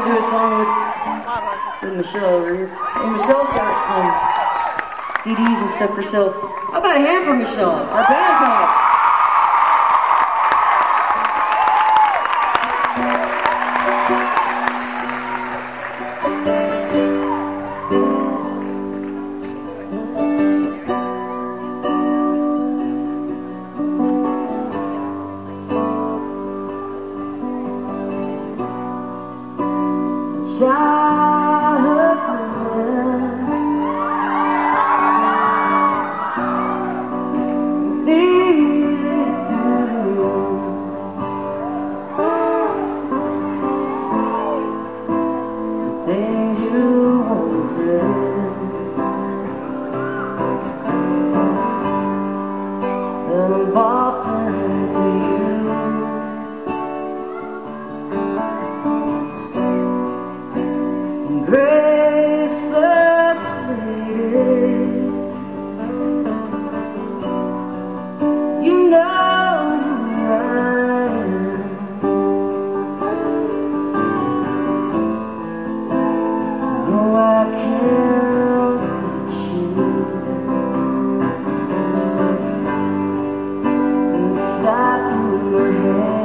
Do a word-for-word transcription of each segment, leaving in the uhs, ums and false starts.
to do a song with, with Michelle over here. And Michelle's got um, C Ds and stuff for sale. How about a hand for Michelle, our band tonight? Childhood friend, easy to do. The things you wanted, and I bought them for you. Graceless lady, you know who I am. No, I can't let you stop your head.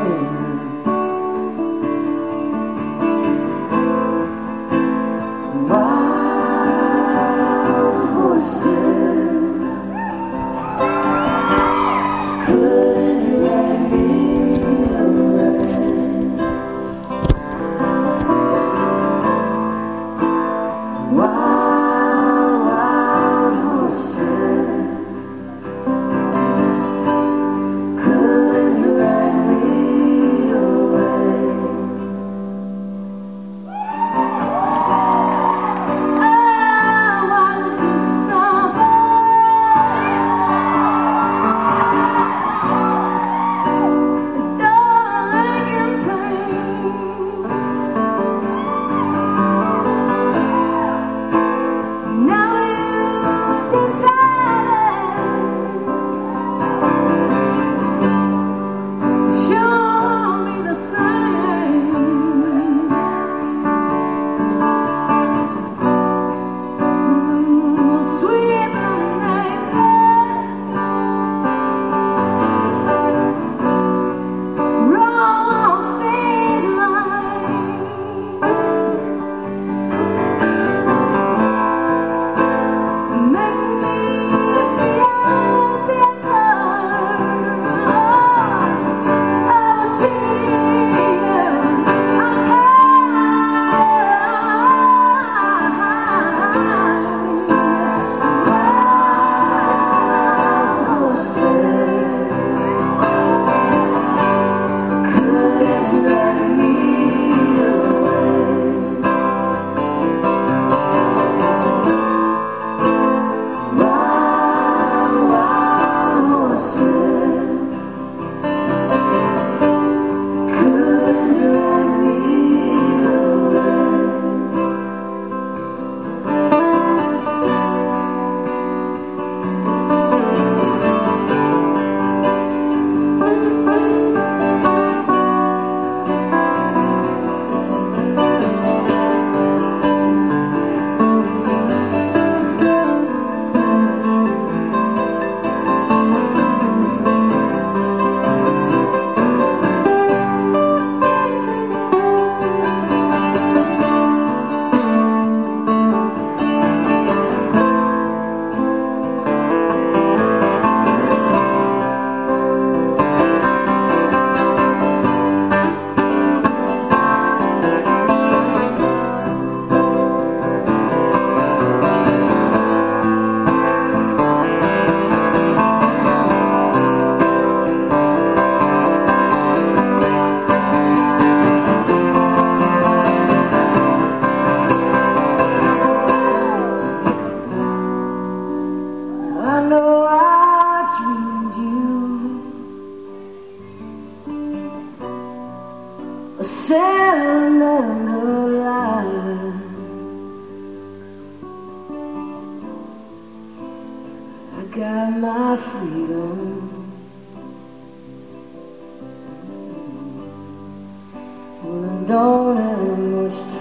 Got my freedom. When I don't have much time.